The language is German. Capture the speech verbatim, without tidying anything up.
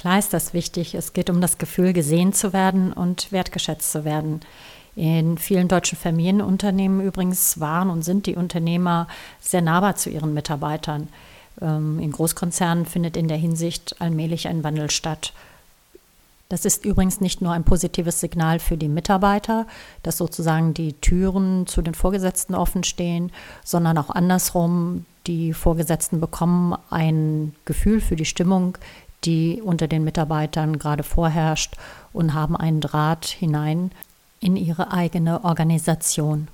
Klar ist das wichtig. Es geht um das Gefühl, gesehen zu werden und wertgeschätzt zu werden. In vielen deutschen Familienunternehmen übrigens waren und sind die Unternehmer sehr nahbar zu ihren Mitarbeitern. In Großkonzernen findet in der Hinsicht allmählich ein Wandel statt. Das ist übrigens nicht nur ein positives Signal für die Mitarbeiter, dass sozusagen die Türen zu den Vorgesetzten offen stehen, sondern auch andersrum, die Vorgesetzten bekommen ein Gefühl für die Stimmung, die unter den Mitarbeitern gerade vorherrscht, und haben einen Draht hinein in ihre eigene Organisation.